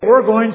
We're going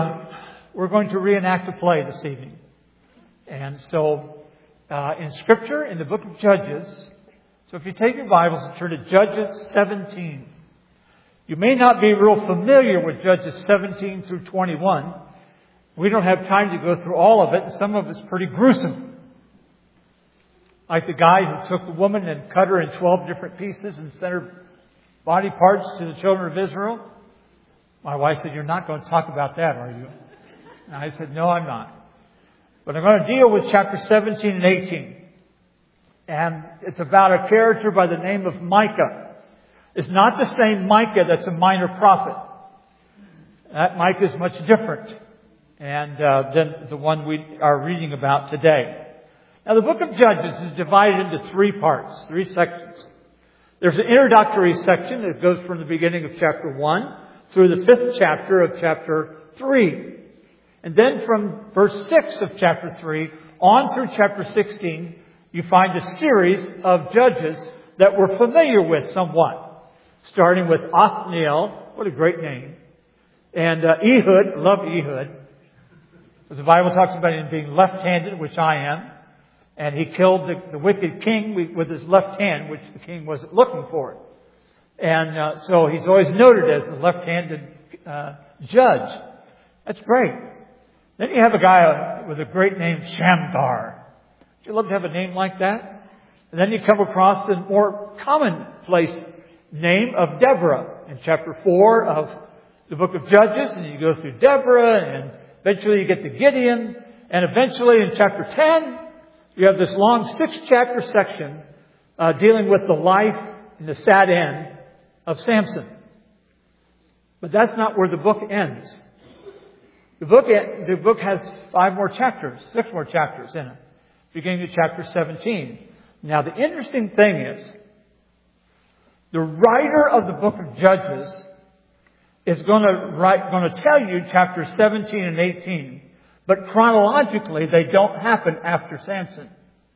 to reenact a play this evening. And so, in Scripture, in the book of Judges, so if you take your Bibles and turn to Judges 17, you may not be real familiar with Judges 17 through 21. We don't have time to go through all of it, and some of it's pretty gruesome. Like the guy who took the woman and cut her in 12 different pieces and sent her body parts to the children of Israel. My wife said, "You're not going to talk about that, are you?" And I said, "No, I'm not." But I'm going to deal with chapter 17 and 18. And it's about a character by the name of Micah. It's not the same Micah that's a minor prophet. That Micah is much different than the one we are reading about today. Now, the book of Judges is divided into three parts, three sections. There's an introductory section that goes from the beginning of chapter 1 through the 5th chapter of chapter 3. And then from verse 6 of chapter 3 on through chapter 16, you find a series of judges that we're familiar with somewhat. Starting with Othniel, what a great name. And Ehud, love Ehud. Because the Bible talks about him being left-handed, which I am. And he killed the wicked king with his left hand, which the king wasn't looking for. And so he's always noted as the left-handed judge. That's great. Then you have a guy with a great name, Shamgar. Would you love to have a name like that? And then you come across the more commonplace name of Deborah in chapter 4 of the book of Judges. And you go through Deborah, and eventually you get to Gideon. And eventually in chapter 10, you have this long 6-chapter section dealing with the life and the sad end of Samson. But that's not where the book ends. The book has 6 more chapters in it, beginning of chapter 17. Now, the interesting thing is, the writer of the book of Judges is going to tell you chapters 17 and 18, but chronologically they don't happen after Samson.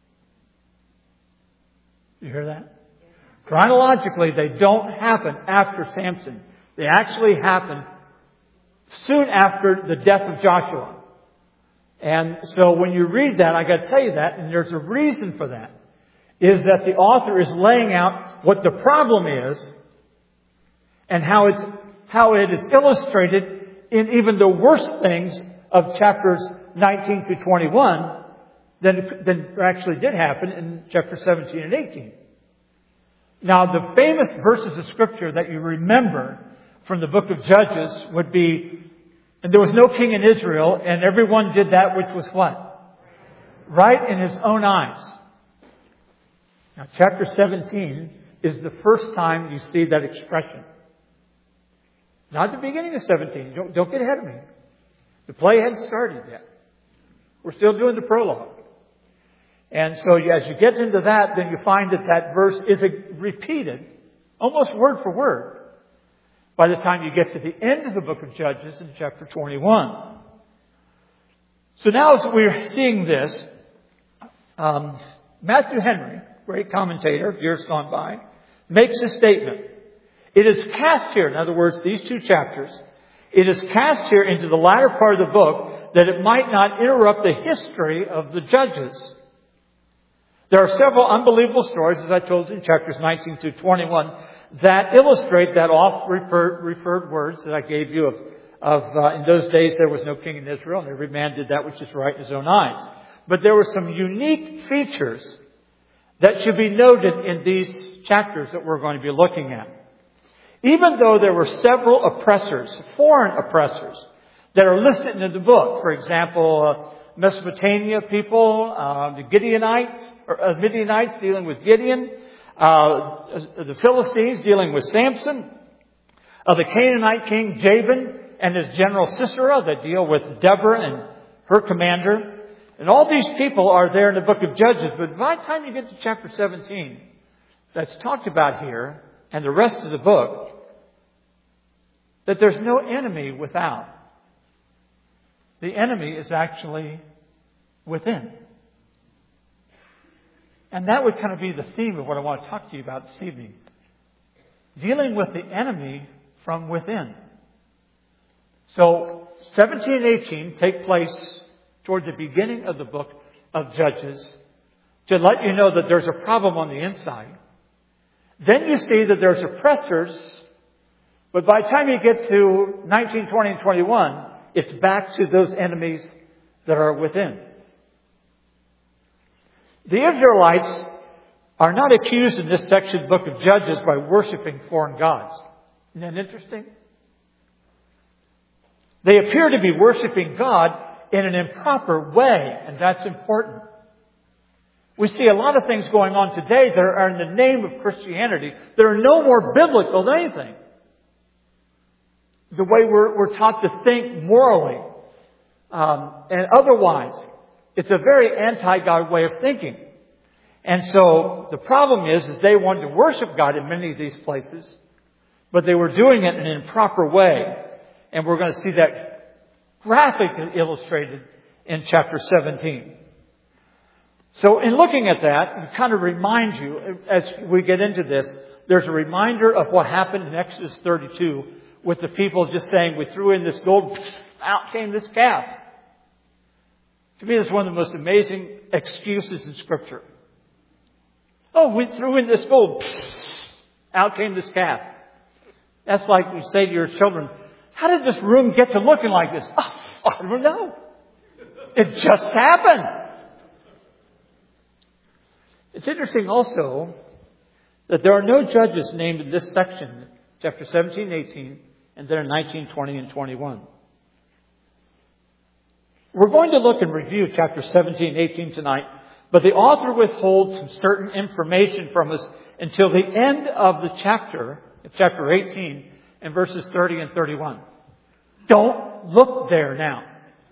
You hear that? Chronologically, they don't happen after Samson. They actually happen soon after the death of Joshua. And so when you read that, I got to tell you that, and there's a reason for that, is that the author is laying out what the problem is and how it is illustrated in even the worst things of chapters 19 through 21 than actually did happen in chapter 17 and 18. Now, the famous verses of Scripture that you remember from the book of Judges would be, "And there was no king in Israel, and everyone did that which was" what? Right in his own eyes. Now, chapter 17 is the first time you see that expression. Not the beginning of 17. Don't get ahead of me. The play hadn't started yet. We're still doing the prologue. And so as you get into that, then you find that verse is repeated, almost word for word, by the time you get to the end of the book of Judges in chapter 21. So now as we're seeing this, Matthew Henry, great commentator, years gone by, makes a statement. It is cast here, in other words, these 2 chapters, it is cast here into the latter part of the book that it might not interrupt the history of the judges. There are several unbelievable stories, as I told you, in chapters 19 through 21, that illustrate that oft-referred words that I gave you of in those days there was no king in Israel, and every man did that which is right in his own eyes. But there were some unique features that should be noted in these chapters that we're going to be looking at. Even though there were several oppressors, foreign oppressors, that are listed in the book, for example, Mesopotamia people, the Midianites dealing with Gideon, the Philistines dealing with Samson, the Canaanite king Jabin and his general Sisera that deal with Deborah and her commander. And all these people are there in the book of Judges. But by the time you get to chapter 17, that's talked about here, and the rest of the book, that there's no enemy without. The enemy is actually within. And that would kind of be the theme of what I want to talk to you about this evening. Dealing with the enemy from within. So 17 and 18 take place toward the beginning of the book of Judges to let you know that there's a problem on the inside. Then you see that there's oppressors, but by the time you get to 19, 20, and 21, it's back to those enemies that are within. The Israelites are not accused in this section of the book of Judges by worshiping foreign gods. Isn't that interesting? They appear to be worshiping God in an improper way, and that's important. We see a lot of things going on today that are in the name of Christianity that are no more biblical than anything. The way we're taught to think morally and otherwise. It's a very anti-God way of thinking. And so the problem is they wanted to worship God in many of these places, but they were doing it in an improper way. And we're going to see that graphically illustrated in chapter 17. So in looking at that, it kind of reminds you, as we get into this, there's a reminder of what happened in Exodus 32 with the people just saying, we threw in this gold, out came this calf. To me, it's one of the most amazing excuses in Scripture. Oh, we threw in this gold, out came this calf. That's like you say to your children, how did this room get to looking like this? Oh, I don't know. It just happened. It's interesting also that there are no judges named in this section, chapter 17, 18, and then in 19, 20, and 21. We're going to look and review chapter 17, 18 tonight, but the author withholds some certain information from us until the end of the chapter 18, and verses 30 and 31. Don't look there now.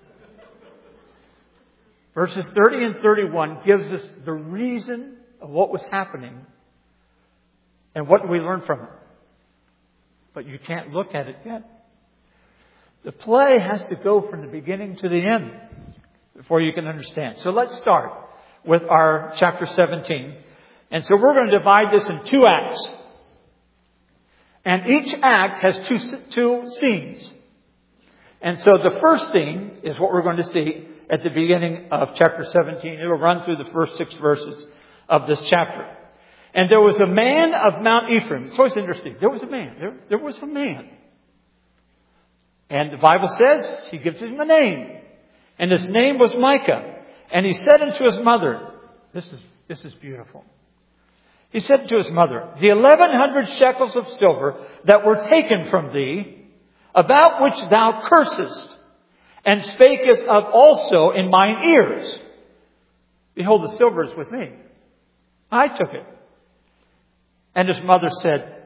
Verses 30 and 31 gives us the reason of what was happening and what do we learn from it. But you can't look at it yet. The play has to go from the beginning to the end before you can understand. So let's start with our chapter 17. And so we're going to divide this in two acts. And each act has two scenes. And so the first scene is what we're going to see at the beginning of chapter 17. It will run through the first 6 verses of this chapter. And there was a man of Mount Ephraim. It's always interesting. There was a man. There was a man. And the Bible says, he gives him a name. And his name was Micah. And he said unto his mother, this is beautiful. He said to his mother, the 1,100 shekels of silver that were taken from thee, about which thou cursest, and spakest of also in mine ears. Behold, the silver is with me. I took it. And his mother said,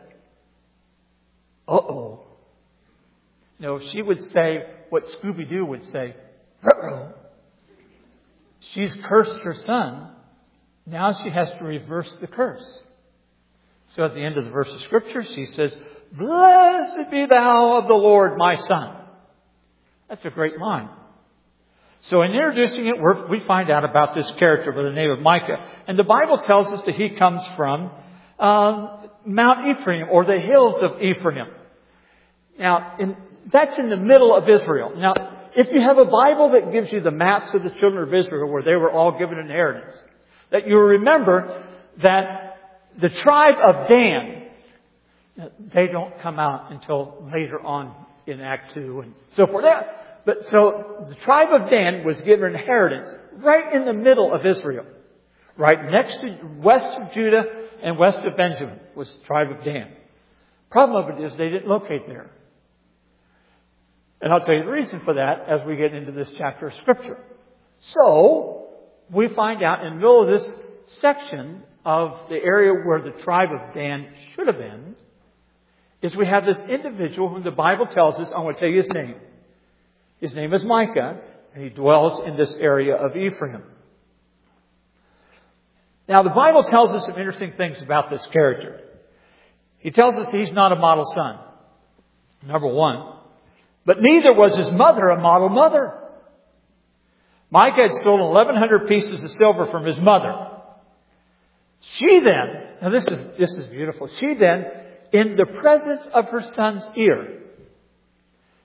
uh-oh. No, she would say what Scooby-Doo would say, uh-oh. She's cursed her son. Now she has to reverse the curse. So at the end of the verse of Scripture, she says, blessed be thou of the Lord, my son. That's a great line. So in introducing it, we find out about this character by the name of Micah. And the Bible tells us that he comes from Mount Ephraim, or the hills of Ephraim. Now, that's in the middle of Israel. Now, if you have a Bible that gives you the maps of the children of Israel where they were all given inheritance, that you remember that the tribe of Dan, they don't come out until later on in Act 2 and so forth. But so the tribe of Dan was given inheritance right in the middle of Israel. Right next to west of Judah and west of Benjamin was the tribe of Dan. Problem of it is they didn't locate there. And I'll tell you the reason for that as we get into this chapter of Scripture. So, we find out in the middle of this section of the area where the tribe of Dan should have been, is we have this individual whom the Bible tells us, I'm going to tell you his name. His name is Micah, and he dwells in this area of Ephraim. Now, the Bible tells us some interesting things about this character. He tells us he's not a model son, number one. But neither was his mother a model mother. Micah had stolen 1,100 pieces of silver from his mother. She then, now this is beautiful. She then, in the presence of her son's ear,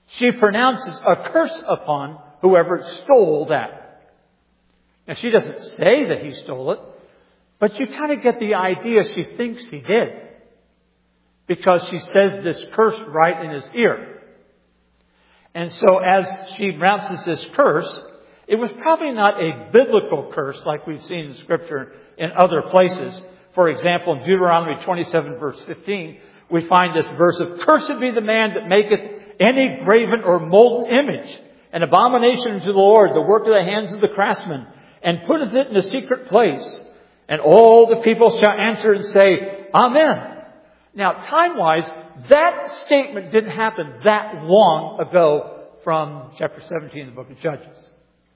she pronounces a curse upon whoever stole that. Now, she doesn't say that he stole it, but you kind of get the idea she thinks he did, because she says this curse right in his ear. And so as she pronounces this curse, it was probably not a biblical curse like we've seen in Scripture in other places. For example, in Deuteronomy 27 verse 15, we find this verse of, "Cursed be the man that maketh any graven or molten image, an abomination unto the Lord, the work of the hands of the craftsman, and putteth it in a secret place. And all the people shall answer and say, Amen." Now, time-wise, that statement didn't happen that long ago from chapter 17 of the book of Judges.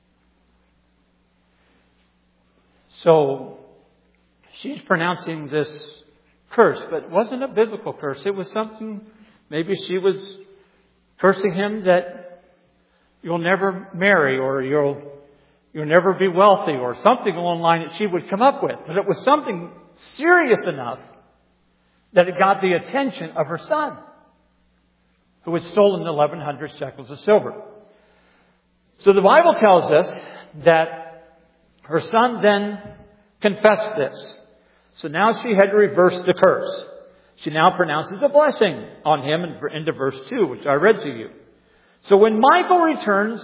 So, she's pronouncing this curse, but it wasn't a biblical curse. It was something, maybe she was cursing him that you'll never marry, or you'll never be wealthy, or something along the line that she would come up with. But it was something serious enough that it got the attention of her son, who had stolen 1,100 shekels of silver. So the Bible tells us that her son then confessed this. So now she had to reverse the curse. She now pronounces a blessing on him into verse 2, which I read to you. So when Micah returns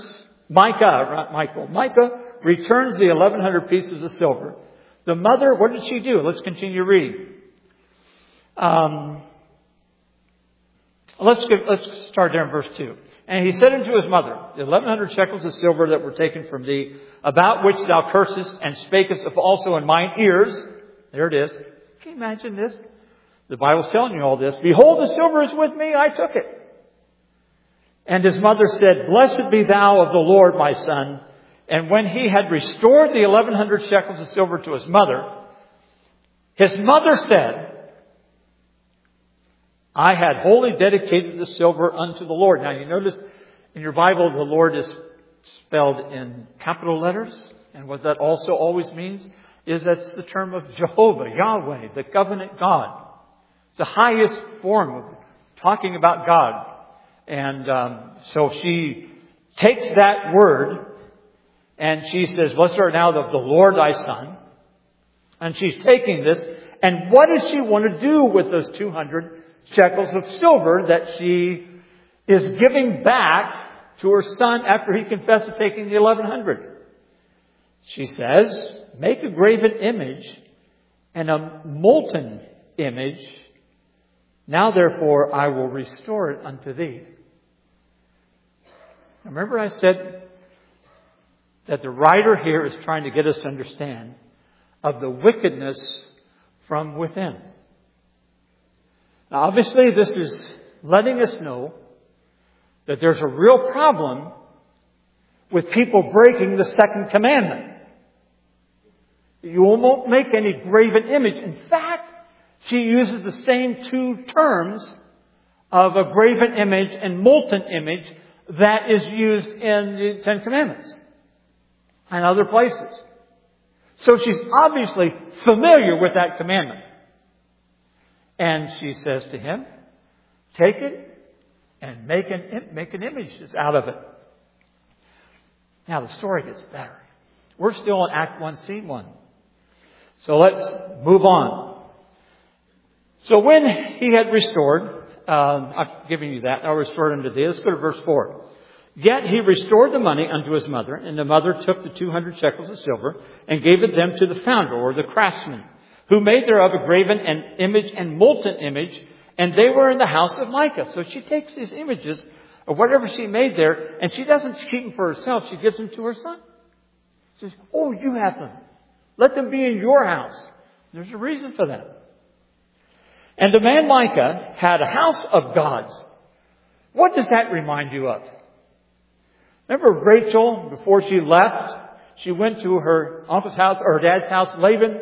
the 1,100 pieces of silver, the mother, what did she do? Let's continue reading. Let's start there in verse 2. "And he said unto his mother, the 1,100 shekels of silver that were taken from thee, about which thou cursest and spakest of also in mine ears." There it is. Can you imagine this? The Bible's telling you all this. "Behold, the silver is with me, I took it." And his mother said, "Blessed be thou of the Lord, my son." And when he had restored the 1,100 shekels of silver to his mother said, "I had wholly dedicated the silver unto the Lord." Now you notice in your Bible the Lord is spelled in capital letters. And what that also always means is that's the term of Jehovah, Yahweh, the covenant God. It's the highest form of talking about God. And so she takes that word and she says, "Blessed art thou of the Lord thy son." And she's taking this. And what does she want to do with those 200 shekels of silver that she is giving back to her son after he confessed to taking the 1,100? She says, "Make a graven image and a molten image. Now therefore I will restore it unto thee." Remember I said that the writer here is trying to get us to understand of the wickedness from within. Now obviously this is letting us know that there's a real problem with people breaking the second commandment. You won't make any graven image. In fact, she uses the same two terms of a graven image and molten image that is used in the Ten Commandments and other places. So she's obviously familiar with that commandment. And she says to him, "Take it and make an image out of it." Now the story gets better. We're still in Act 1, Scene 1. So let's move on. So when he had restored, I've given you that, I'll restore it unto thee. Let's go to verse 4. "Yet he restored the money unto his mother, and the mother took the 200 shekels of silver and gave it them to the founder," or the craftsman, "who made thereof a graven image and molten image, and they were in the house of Micah." So she takes these images of whatever she made there, and she doesn't keep them for herself. She gives them to her son. She says, "Oh, you have them. Let them be in your house." There's a reason for that. "And the man Micah had a house of gods." What does that remind you of? Remember Rachel, before she left, she went to her uncle's house, or her dad's house, Laban,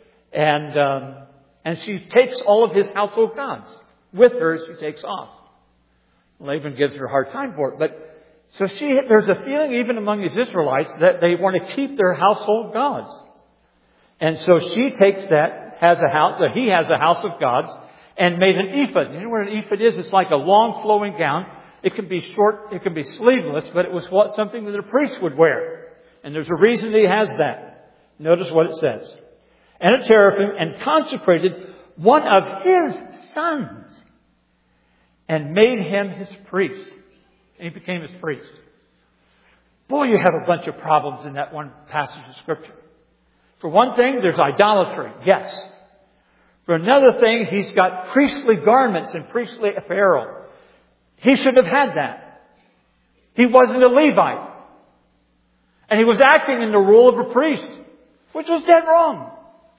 and she takes all of his household gods with her as she takes off. Laban gives her a hard time for it, but so there's a feeling even among these Israelites that they want to keep their household gods. And so she takes that, he has a house of gods, and made an ephod. You know what an ephod is? It's like a long flowing gown. It can be short, it can be sleeveless, but it was something that a priest would wear. And there's a reason he has that. Notice what it says. And a teraphim, and consecrated one of his sons, and made him his priest. And he became his priest. Boy, you have a bunch of problems in that one passage of Scripture. For one thing, there's idolatry. Yes. For another thing, he's got priestly garments and priestly apparel. He should have had that. He wasn't a Levite. And he was acting in the role of a priest, which was dead wrong.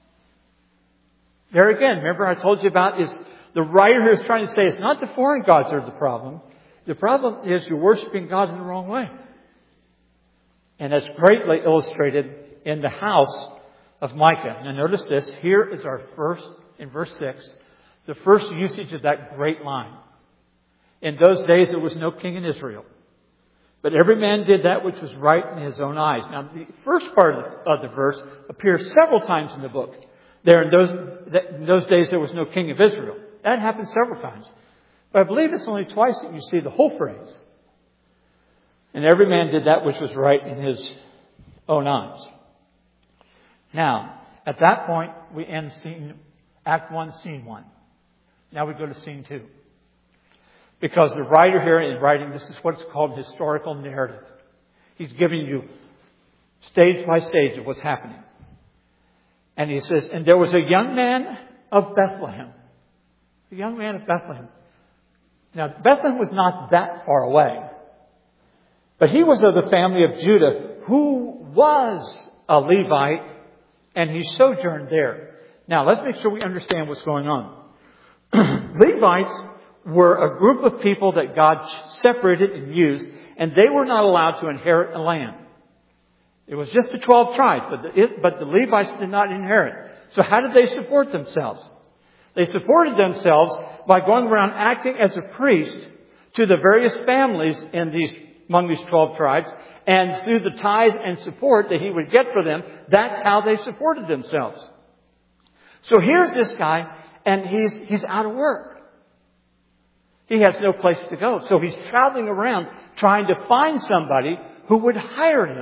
There again, remember I told you about is the writer who is trying to say it's not the foreign gods that are the problem. The problem is you're worshiping God in the wrong way. And that's greatly illustrated in the house of Micah. Now notice this. Here is our first, in verse 6, the first usage of that great line. In those days there was no king in Israel, but every man did that which was right in his own eyes. Now the first part of the verse appears several times in the book. There in those days there was no king of Israel. That happened several times. But I believe it's only twice that you see the whole phrase. And every man did that which was right in his own eyes. Now, at that point, we end Act 1, Scene 1. Now we go to Scene 2. Because the writer here is writing, this is what's called historical narrative. He's giving you stage by stage of what's happening. And he says, and there was a young man of Bethlehem. A young man of Bethlehem. Now, Bethlehem was not that far away. But he was of the family of Judah, who was a Levite, and he sojourned there. Now, let's make sure we understand what's going on. Levites were a group of people that God separated and used, and they were not allowed to inherit a land. It was just the 12 tribes, but the Levites did not inherit. So how did they support themselves? They supported themselves by going around acting as a priest to the various families among these 12 tribes, and through the tithes and support that he would get for them, that's how they supported themselves. So here's this guy, and he's out of work. He has no place to go. So he's traveling around trying to find somebody who would hire him.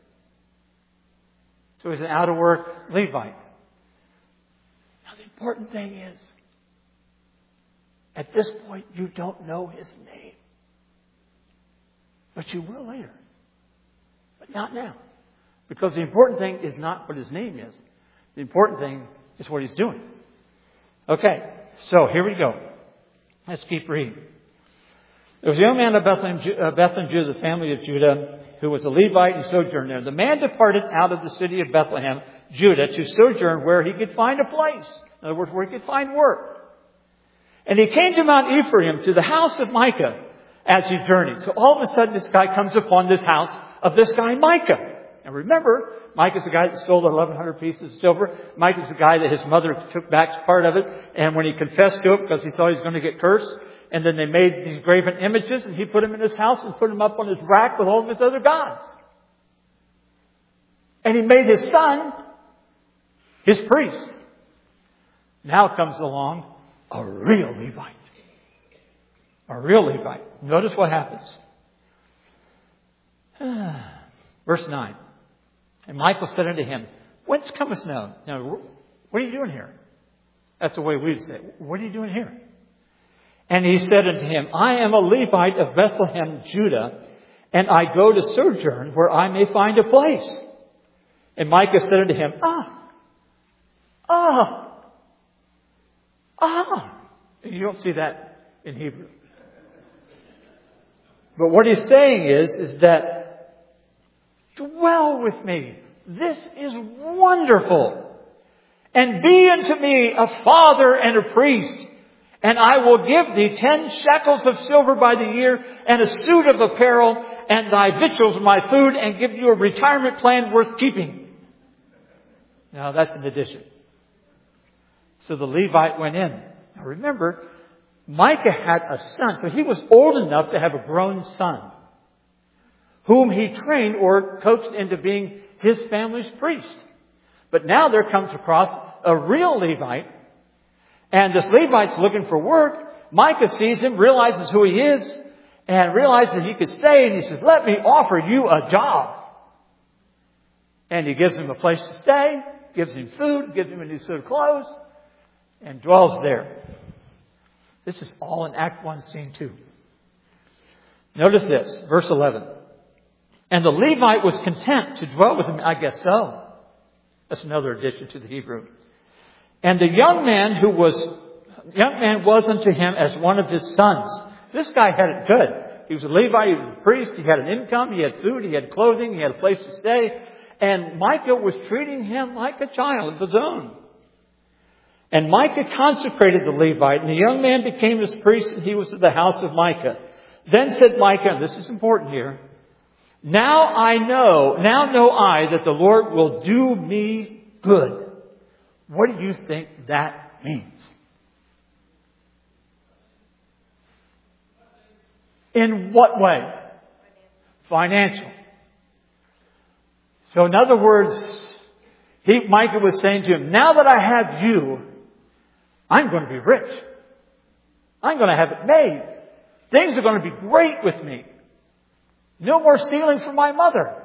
So he's an out of work Levite. Now the important thing is, at this point you don't know his name. But you will later. But not now. Because the important thing is not what his name is. The important thing is what he's doing. Okay, so here we go. Let's keep reading. There was a young man of Bethlehem, Judah, the family of Judah, who was a Levite and sojourned there. The man departed out of the city of Bethlehem, Judah, to sojourn where he could find a place. In other words, where he could find work. And he came to Mount Ephraim, to the house of Micah, as he journeyed. So all of a sudden, this guy comes upon this house of this guy, Micah. And remember, Micah's the guy that stole the 1,100 pieces of silver. Micah's the guy that his mother took back part of it. And when he confessed to it, because he thought he was going to get cursed, and then they made these graven images, and he put them in his house and put them up on his rack with all of his other gods. And he made his son his priest. Now comes along a real Levite. A real Levite. Notice what happens. Verse 9. And Michael said unto him, Whence comest thou? Now, what are you doing here? That's the way we would say it. What are you doing here? And he said unto him, I am a Levite of Bethlehem, Judah, and I go to sojourn where I may find a place. And Micah said unto him, You don't see that in Hebrew. But what he's saying is that dwell with me. This is wonderful. And be unto me a father and a priest. And I will give thee 10 shekels of silver by the year, and a suit of apparel, and thy victuals my food, and give you a retirement plan worth keeping. Now that's an addition. So the Levite went in. Now remember, Micah had a son, so he was old enough to have a grown son, whom he trained or coaxed into being his family's priest. But now there comes across a real Levite, and this Levite's looking for work. Micah sees him, realizes who he is, and realizes he could stay, and he says, let me offer you a job. And he gives him a place to stay, gives him food, gives him a new suit of clothes, and dwells there. This is all in Act 1, Scene 2. Notice this, verse 11. And the Levite was content to dwell with him. I guess so. That's another addition to the Hebrew. And the young man was unto him as one of his sons. This guy had it good. He was a Levite, he was a priest, he had an income, he had food, he had clothing, he had a place to stay. And Micah was treating him like a child of his own. And Micah consecrated the Levite, and the young man became his priest, and he was at the house of Micah. Then said Micah, and this is important here, Now know I that the Lord will do me good. What do you think that means? In what way? Financial. So in other words, Micah was saying to him, now that I have you, I'm going to be rich. I'm going to have it made. Things are going to be great with me. No more stealing from my mother.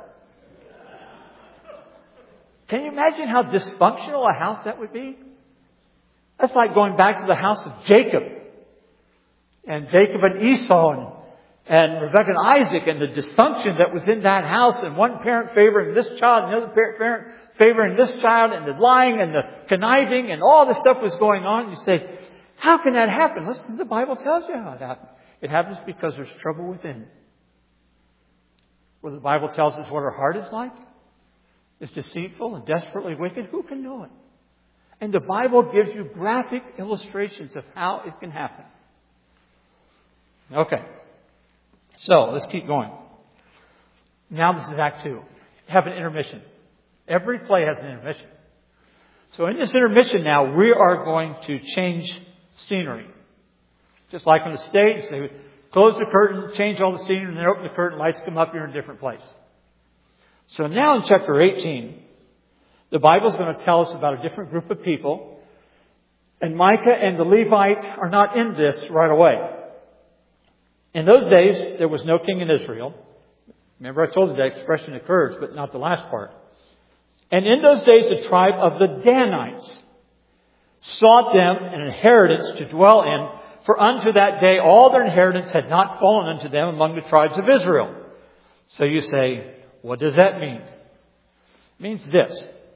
Can you imagine how dysfunctional a house that would be? That's like going back to the house of Jacob. And Jacob and Esau and Rebekah and Isaac, and the dysfunction that was in that house, and one parent favoring this child, and the other parent favoring this child, and the lying and the conniving and all this stuff was going on. You say, how can that happen? Listen, the Bible tells you how it happens. It happens because there's trouble within. Where the Bible tells us what our heart is like, it's deceitful and desperately wicked. Who can know it? And the Bible gives you graphic illustrations of how it can happen. Okay. So, let's keep going. Now this is Act 2. Have an intermission. Every play has an intermission. So in this intermission now, we are going to change scenery. Just like on the stage, they would close the curtain, change all the scenery, and then open the curtain, lights come up, you're in a different place. So now in chapter 18, the Bible is going to tell us about a different group of people. And Micah and the Levite are not in this right away. In those days, there was no king in Israel. Remember, I told you that expression occurs, but not the last part. And in those days, the tribe of the Danites sought them an inheritance to dwell in, for unto that day all their inheritance had not fallen unto them among the tribes of Israel. So you say, what does that mean? It means this.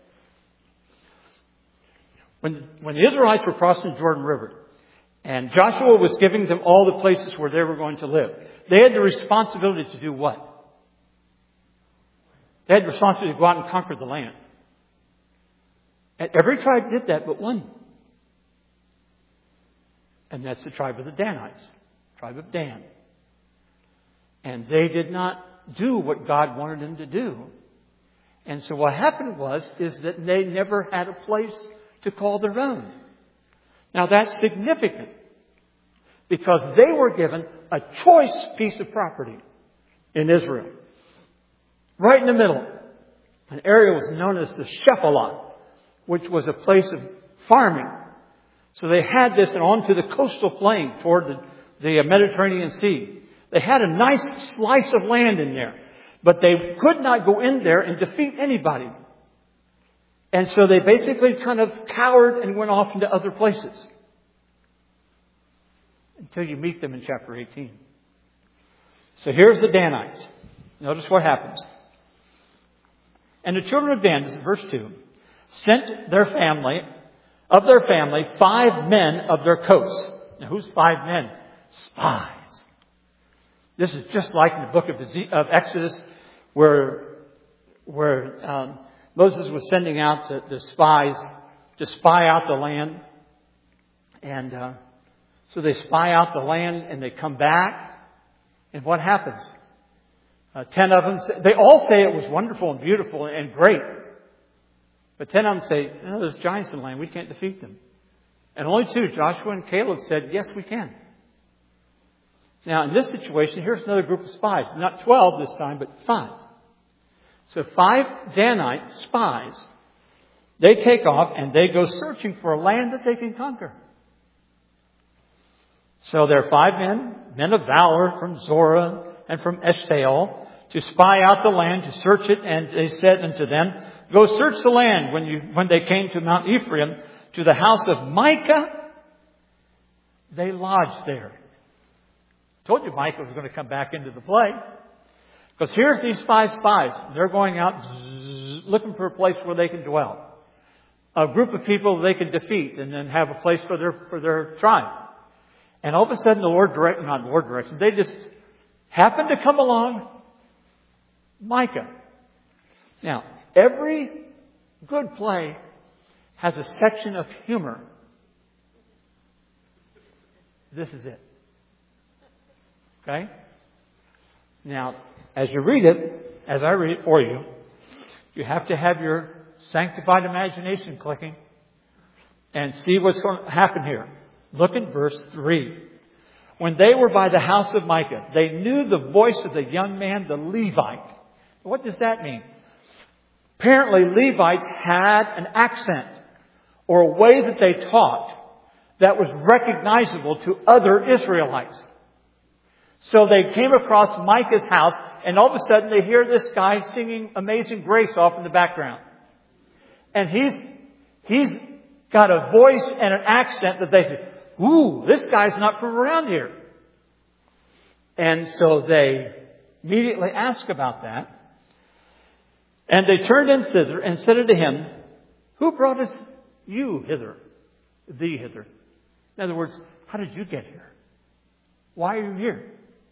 When the Israelites were crossing the Jordan River, and Joshua was giving them all the places where they were going to live, they had the responsibility to do what? They had the responsibility to go out and conquer the land. And every tribe did that but one. And that's the tribe of the Danites, tribe of Dan. And they did not do what God wanted them to do. And so what happened is that they never had a place to call their own. Now that's significant because they were given a choice piece of property in Israel. Right in the middle, an area was known as the Shephelah, which was a place of farming. So they had this and onto the coastal plain toward the Mediterranean Sea. They had a nice slice of land in there, but they could not go in there and defeat anybody. And so they basically kind of cowered and went off into other places. Until you meet them in chapter 18. So here's the Danites. Notice what happens. And the children of Dan, this is verse 2, sent of their family 5 men of their coasts. Now who's 5 men? Spies. This is just like in the book of Exodus where Moses was sending out the spies to spy out the land. And so they spy out the land and they come back. And what happens? 10 of them, they all say it was wonderful and beautiful and great. But 10 of them say, no, there's giants in the land. We can't defeat them. And only 2, Joshua and Caleb, said, yes, we can. Now, in this situation, here's another group of spies. Not 12 this time, but 5. So 5 Danite spies, they take off and they go searching for a land that they can conquer. So there are 5 men of valor from Zorah and from Eshtaol, to spy out the land, to search it. And they said unto them, Go search the land. When they came to Mount Ephraim, to the house of Micah, they lodged there. I told you Micah was going to come back into the play. Because here's these 5 spies. They're going out looking for a place where they can dwell. A group of people they can defeat and then have a place for their tribe. And all of a sudden they just happened to come along Micah. Now, every good play has a section of humor. This is it. Okay? Now, as you read it, as I read it for you, you have to have your sanctified imagination clicking and see what's going to happen here. Look at verse 3. When they were by the house of Micah, they knew the voice of the young man, the Levite. What does that mean? Apparently, Levites had an accent or a way that they talked that was recognizable to other Israelites. So they came across Micah's house, and all of a sudden they hear this guy singing Amazing Grace off in the background. And he's got a voice and an accent that they say, ooh, this guy's not from around here. And so they immediately ask about that. And they turned in thither and said unto him, Who brought us you hither? Thee hither. In other words, how did you get here? Why are you here?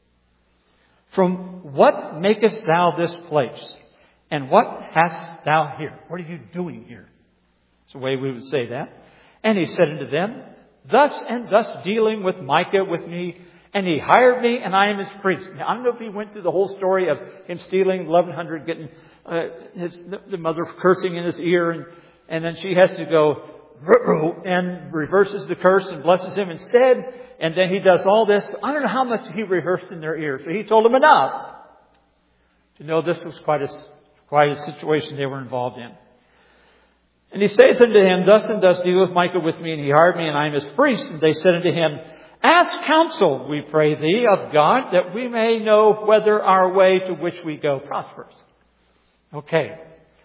From what makest thou this place? And what hast thou here? What are you doing here? That's the way we would say that. And he said unto them, Thus and thus dealing with Micah with me, and he hired me, and I am his priest. Now, I don't know if he went through the whole story of him stealing 1,100, getting the mother cursing in his ear, and then she has to go and reverses the curse and blesses him instead. And then he does all this. I don't know how much he rehearsed in their ears. So he told them enough to know this was quite a situation they were involved in. And he saith unto him, Thus and thus deal with Micah with me, and he hired me, and I am his priest. And they said unto him, Ask counsel, we pray thee, of God, that we may know whether our way to which we go prospers. Okay.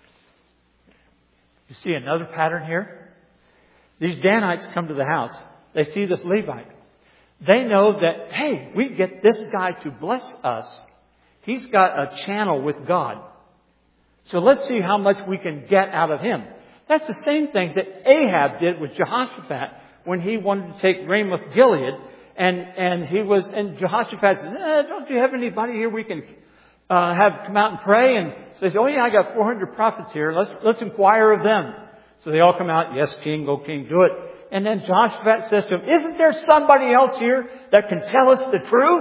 You see another pattern here? These Danites come to the house. They see this Levite. They know that, hey, we get this guy to bless us. He's got a channel with God. So let's see how much we can get out of him. That's the same thing that Ahab did with Jehoshaphat when he wanted to take Ramoth Gilead. And Jehoshaphat said, Don't you have anybody here we can have come out and pray? And so they said, Oh yeah, I got 400 prophets here. Let's inquire of them. So they all come out. Yes, king, go king, do it. And then Jehoshaphat says to him, Isn't there somebody else here that can tell us the truth?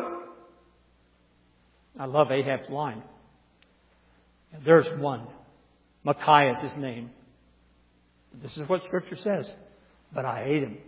I love Ahab's line. There's one. Micaiah is his name. This is what Scripture says. But I hate him.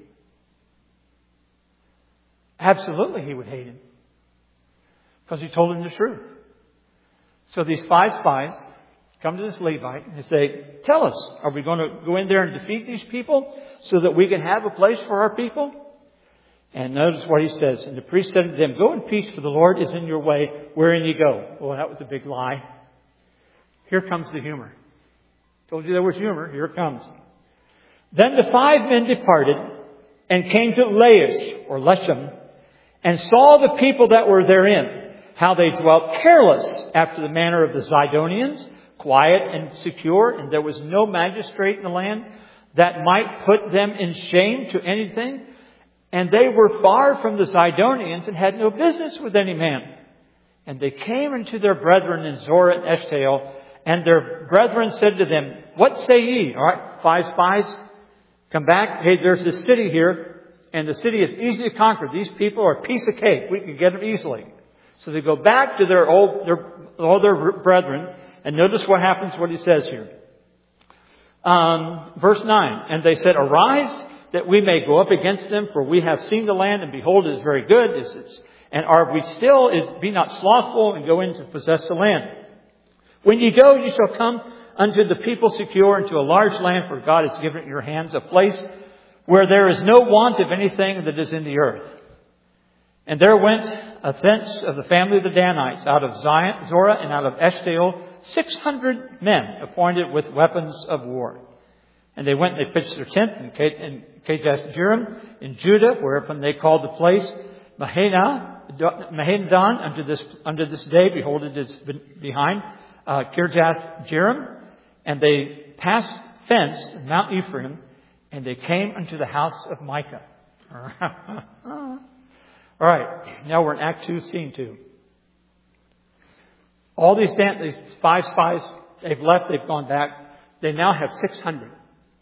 Absolutely he would hate him. Because he told him the truth. So these 5 spies come to this Levite and they say, Tell us, are we going to go in there and defeat these people so that we can have a place for our people? And notice what he says. And the priest said to them, Go in peace, for the Lord is in your way, wherein ye go. Well, that was a big lie. Here comes the humor. Told you there was humor. Here it comes. Then the 5 men departed and came to Laish, or Leshem, and saw the people that were therein, how they dwelt careless after the manner of the Zidonians, quiet and secure, and there was no magistrate in the land that might put them in shame to anything. And they were far from the Zidonians and had no business with any man. And they came unto their brethren in Zorah and Eshtaol, and their brethren said to them, What say ye? All right, 5 spies come back. Hey, there's this city here, and the city is easy to conquer. These people are a piece of cake. We can get them easily. So they go back to their older brethren, and notice what happens, what he says here. Verse 9, And they said, Arise, that we may go up against them, for we have seen the land, and behold, it is very good. And are we still, be not slothful, and go in to possess the land. When ye go, ye shall come unto the people secure, into a large land, for God has given it in your hands, a place where there is no want of anything that is in the earth. And there went a thence of the family of the Danites, out of Zorah and out of Eshtaol, 600 men appointed with weapons of war. And they went and they pitched their tent in Kirjath-jearim in Judah, whereupon they called the place Mahaneh-dan unto this day. Behold, it is behind Kirjath-jearim. And they passed thence Mount Ephraim, and they came unto the house of Micah. All right, now we're in Act 2, Scene 2. All these 5 spies, they've left, they've gone back. They now have 600.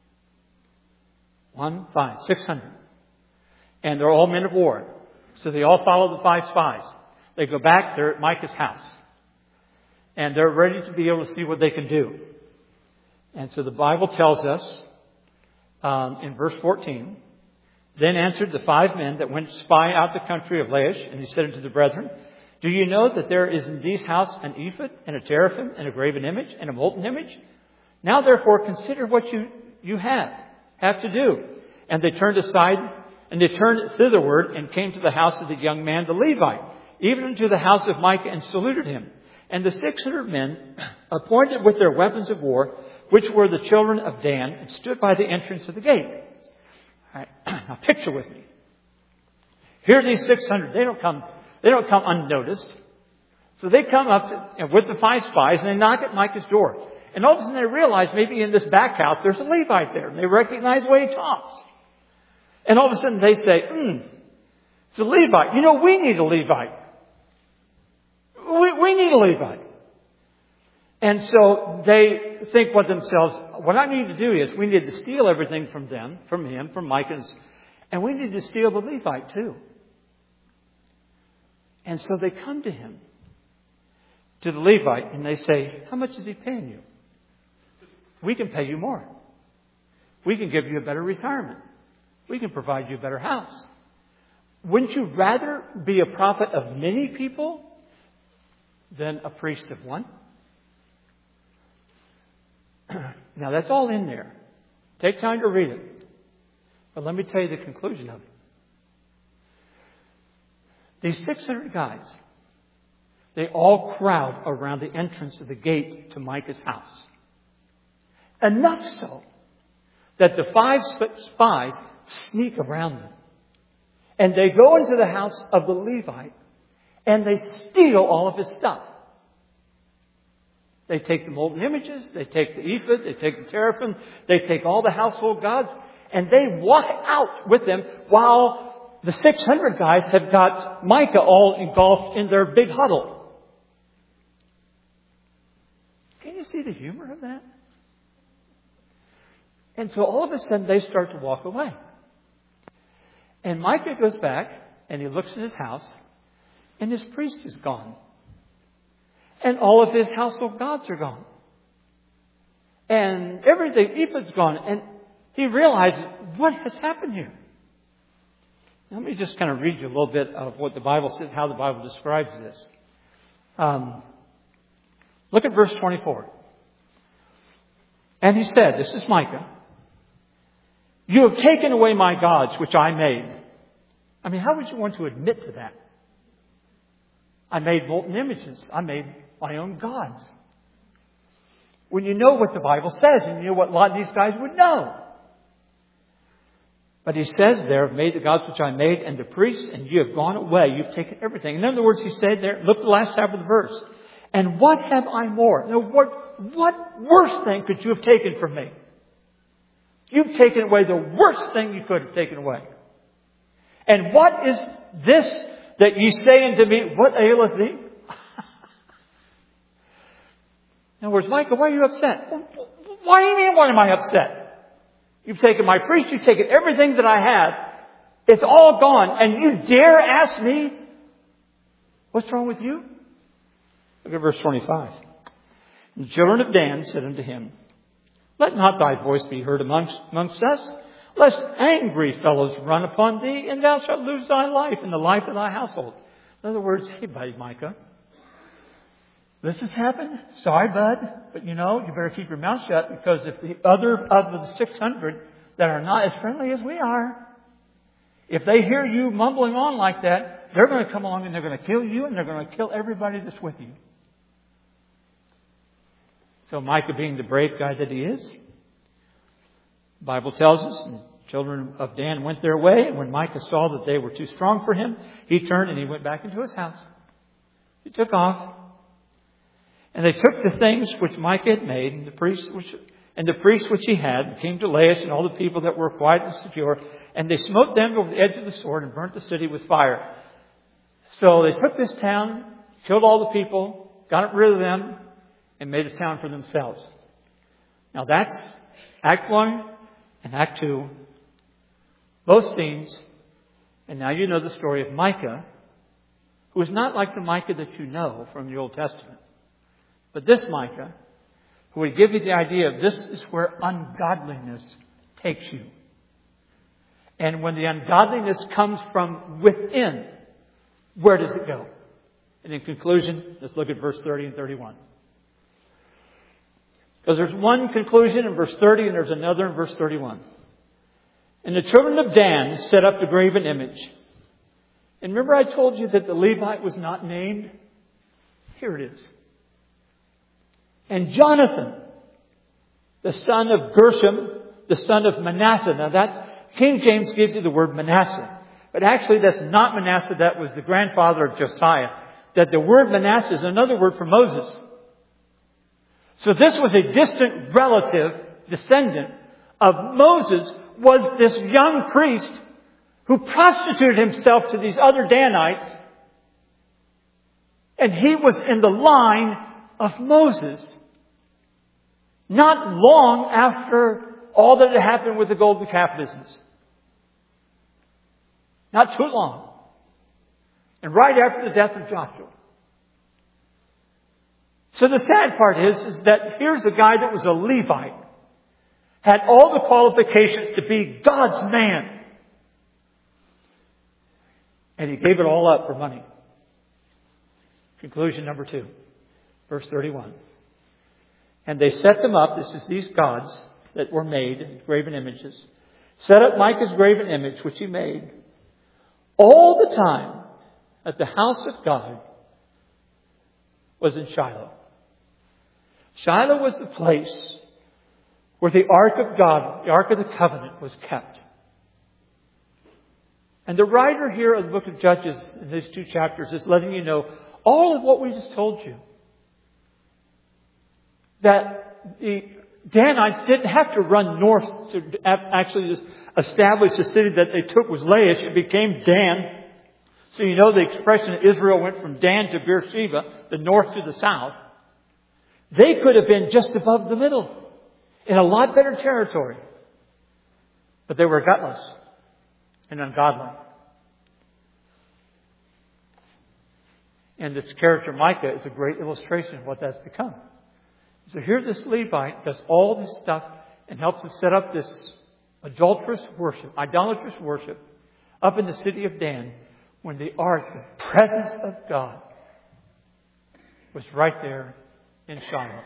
600. And they're all men of war. So they all follow the 5 spies. They go back, they're at Micah's house. And they're ready to be able to see what they can do. And so the Bible tells us, in verse 14, then answered the 5 men that went to spy out the country of Laish, and he said unto the brethren, do you know that there is in these house an ephod, and a teraphim, and a graven image, and a molten image? Now therefore consider what you have to do. And they turned aside, and they turned thitherward, and came to the house of the young man, the Levite, even unto the house of Micah, and saluted him. And the 600 men, appointed with their weapons of war, which were the children of Dan, and stood by the entrance of the gate. All right, now picture with me. Here are these 600. They don't come unnoticed. So they come up with the 5 spies, and they knock at Micah's door. And all of a sudden they realize maybe in this back house there's a Levite there. And they recognize the way he talks. And all of a sudden they say, it's a Levite. You know, we need a Levite. We need a Levite. And so they think with themselves, what I need to do is we need to steal everything from them, from him, from Micah's, and we need to steal the Levite too. And so they come to him, to the Levite, and they say, how much is he paying you? We can pay you more. We can give you a better retirement. We can provide you a better house. Wouldn't you rather be a prophet of many people than a priest of one? Now that's all in there. Take time to read it. But let me tell you the conclusion of it. These 600 guys, they all crowd around the entrance of the gate to Micah's house. Enough so that the 5 spies sneak around them. And they go into the house of the Levite and they steal all of his stuff. They take the molten images, they take the ephod, they take the teraphim, they take all the household gods, and they walk out with them while the 600 guys have got Micah all engulfed in their big huddle. Can you see the humor of that? And so all of a sudden they start to walk away. And Micah goes back and he looks in his house and his priest is gone. And all of his household gods are gone. And everything, ephod's gone. And he realizes, what has happened here? Let me just kind of read you a little bit of what the Bible says, how the Bible describes this. Look at verse 24. And he said, this is Micah, you have taken away my gods, which I made. I mean, how would you want to admit to that? I made molten images. I made my own gods. When you know what the Bible says, and you know what a lot of these guys would know. But he says there, I've made the gods which I made, and the priests, and you have gone away. You've taken everything. In other words, he said there, look at the last half of the verse. And what have I more? Now, what worse thing could you have taken from me? You've taken away the worst thing you could have taken away. And what is this that ye say unto me, what aileth thee? In other words, Micah, why are you upset? Why do you mean, why am I upset? You've taken my priest, you've taken everything that I had. It's all gone. And you dare ask me, what's wrong with you? Look at verse 25. And the children of Dan said unto him, let not thy voice be heard amongst us, lest angry fellows run upon thee, and thou shalt lose thy life and the life of thy household. In other words, hey, buddy Micah, this has happened. Sorry, bud. But you better keep your mouth shut, because if the other of the 600 that are not as friendly as we are, if they hear you mumbling on like that, they're going to come along and they're going to kill you and they're going to kill everybody that's with you. So Micah, being the brave guy that he is, the Bible tells us, and the children of Dan went their way, and when Micah saw that they were too strong for him, he turned and he went back into his house. He took off. And they took the things which Micah had made, and the priests which he had, and came to Laish and all the people that were quiet and secure, and they smote them over the edge of the sword and burnt the city with fire. So they took this town, killed all the people, got rid of them, and made a town for themselves. Now that's Act 1 and Act 2. Both scenes. And now you know the story of Micah, who is not like the Micah that you know from the Old Testament. But this Micah, who would give you the idea of this is where ungodliness takes you. And when the ungodliness comes from within, where does it go? And in conclusion, let's look at verse 30 and 31. Because there's one conclusion in verse 30 and there's another in verse 31. And the children of Dan set up the graven image. And remember I told you that the Levite was not named? Here it is. And Jonathan, the son of Gershom, the son of Manasseh. Now that's, King James gives you the word Manasseh. But actually that's not Manasseh, that was the grandfather of Josiah. That the word Manasseh is another word for Moses. So this was a distant relative, descendant of Moses, was this young priest who prostituted himself to these other Danites. And he was in the line of Moses. Not long after all that had happened with the golden calf business. Not too long. And right after the death of Joshua. So the sad part is that here's a guy that was a Levite. Had all the qualifications to be God's man. And he gave it all up for money. Conclusion number 2. Verse 31. And they set them up, this is these gods that were made, graven images, set up Micah's graven image which he made, all the time that the house of God was in Shiloh. Shiloh was the place where the Ark of God, the Ark of the Covenant, was kept. And the writer here of the book of Judges in these 2 chapters is letting you know all of what we just told you. That the Danites didn't have to run north to actually just establish the city that they took was Laish. It became Dan. So you know the expression that Israel went from Dan to Beersheba, the north to the south. They could have been just above the middle in a lot better territory. But they were gutless and ungodly. And this character Micah is a great illustration of what that's become. So here this Levite does all this stuff and helps to set up this idolatrous worship up in the city of Dan when the ark, the presence of God, was right there in Shiloh.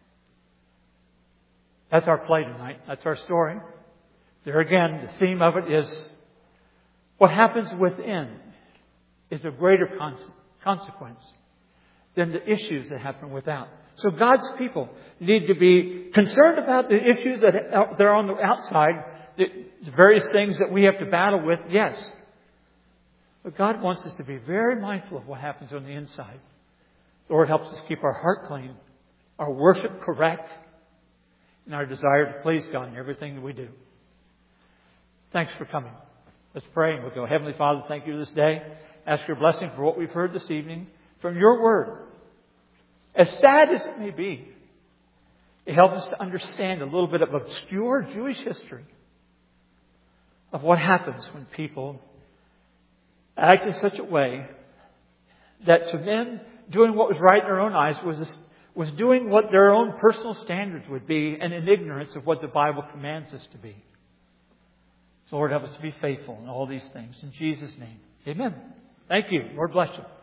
That's our play tonight. That's our story. There again, the theme of it is what happens within is of greater consequence than the issues that happen without. So God's people need to be concerned about the issues that are on the outside, the various things that we have to battle with, yes. But God wants us to be very mindful of what happens on the inside. The Lord helps us keep our heart clean, our worship correct, and our desire to please God in everything that we do. Thanks for coming. Let's pray and we'll go. Heavenly Father, thank you this day. Ask your blessing for what we've heard this evening from your word. As sad as it may be, it helps us to understand a little bit of obscure Jewish history of what happens when people act in such a way that to men doing what was right in their own eyes was doing what their own personal standards would be and in ignorance of what the Bible commands us to be. So Lord, help us to be faithful in all these things. In Jesus' name, amen. Thank you. Lord bless you.